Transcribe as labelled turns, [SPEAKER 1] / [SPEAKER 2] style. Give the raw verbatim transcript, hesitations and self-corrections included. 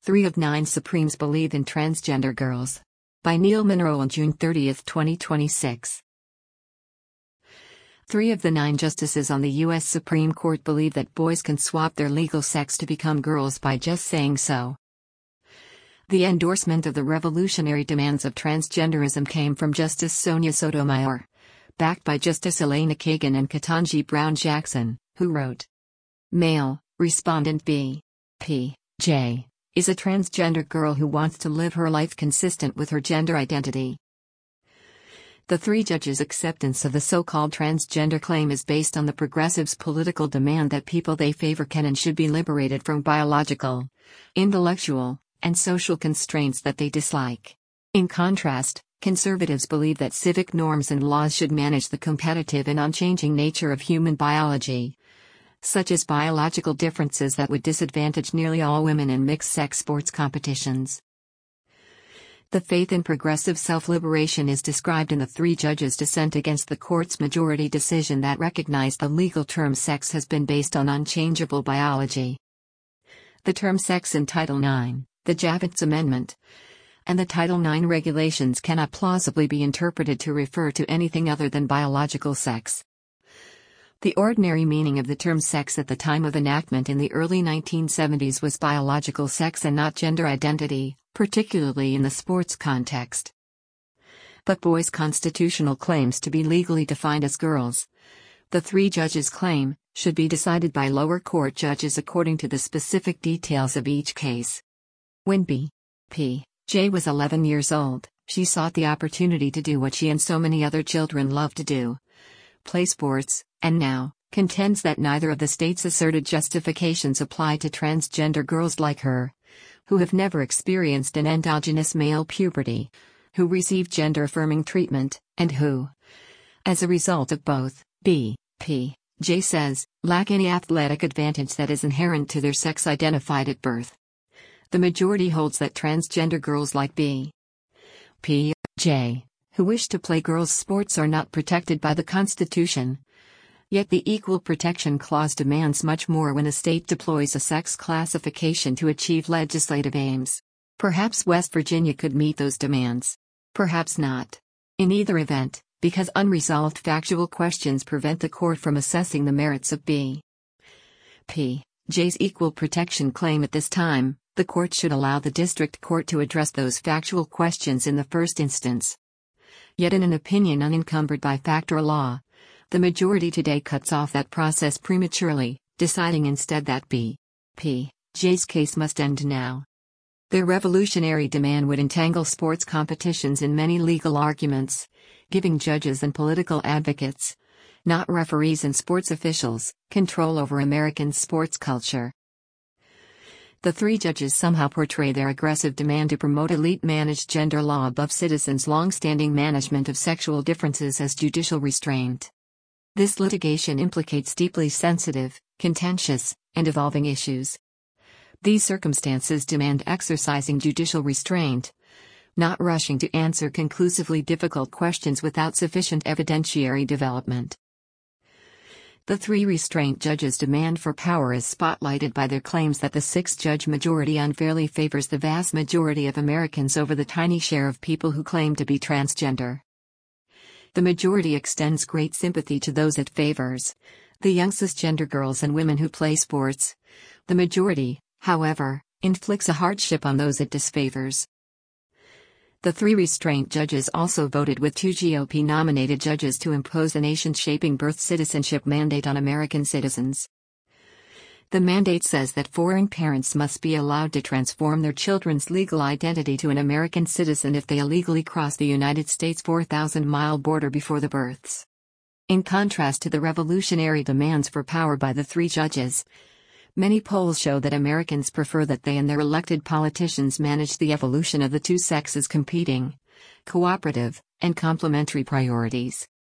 [SPEAKER 1] Three of nine Supremes believe in transgender girls. By Neil Monroe on June thirtieth, twenty twenty-six. Three of the nine justices on the U S Supreme Court believe that boys can swap their legal sex to become girls by just saying so. The endorsement of the revolutionary demands of transgenderism came from Justice Sonia Sotomayor, backed by Justice Elena Kagan and Ketanji Brown Jackson, who wrote, "Male, respondent B. P. J. is a transgender girl who wants to live her life consistent with her gender identity." The three judges' acceptance of the so-called transgender claim is based on the progressives' political demand that people they favor can and should be liberated from biological, intellectual, and social constraints that they dislike. In contrast, conservatives believe that civic norms and laws should manage the competitive and unchanging nature of human biology, such as biological differences that would disadvantage nearly all women in mixed-sex sports competitions. The faith in progressive self-liberation is described in the three judges' dissent against the court's majority decision that recognized the legal term sex has been based on unchangeable biology. The term sex in Title nine, the Javits Amendment, and the Title nine regulations cannot plausibly be interpreted to refer to anything other than biological sex. The ordinary meaning of the term sex at the time of enactment in the early nineteen seventies was biological sex and not gender identity, particularly in the sports context. But boys' constitutional claims to be legally defined as girls, the three judges claim, should be decided by lower court judges according to the specific details of each case. When B. P. J was eleven years old, she sought the opportunity to do what she and so many other children love to do: play sports, and now, contends that neither of the state's asserted justifications apply to transgender girls like her, who have never experienced an endogenous male puberty, who receive gender-affirming treatment, and who, as a result of both, B. P. J says, lack any athletic advantage that is inherent to their sex identified at birth. The majority holds that transgender girls like B. P. J, who wish to play girls' sports, are not protected by the Constitution. Yet the Equal Protection Clause demands much more when a state deploys a sex classification to achieve legislative aims. Perhaps West Virginia could meet those demands. Perhaps not. In either event, because unresolved factual questions prevent the court from assessing the merits of B. P. J's equal protection claim at this time, the court should allow the district court to address those factual questions in the first instance. Yet in an opinion unencumbered by fact or law, the majority today cuts off that process prematurely, deciding instead that B. P. J's case must end now. Their revolutionary demand would entangle sports competitions in many legal arguments, giving judges and political advocates, not referees and sports officials, control over American sports culture. The three judges somehow portray their aggressive demand to promote elite-managed gender law above citizens' long-standing management of sexual differences as judicial restraint. This litigation implicates deeply sensitive, contentious, and evolving issues. These circumstances demand exercising judicial restraint, not rushing to answer conclusively difficult questions without sufficient evidentiary development. The three restraint judges' demand for power is spotlighted by their claims that the six-judge majority unfairly favors the vast majority of Americans over the tiny share of people who claim to be transgender. The majority extends great sympathy to those it favors, the young cisgender girls and women who play sports. The majority, however, inflicts a hardship on those it disfavors. The three restraint judges also voted with two G O P-nominated judges to impose a nation-shaping birth citizenship mandate on American citizens. The mandate says that foreign parents must be allowed to transform their children's legal identity to an American citizen if they illegally cross the United States four thousand mile border before the births. In contrast to the revolutionary demands for power by the three judges, many polls show that Americans prefer that they and their elected politicians manage the evolution of the two sexes' competing, cooperative, and complementary priorities.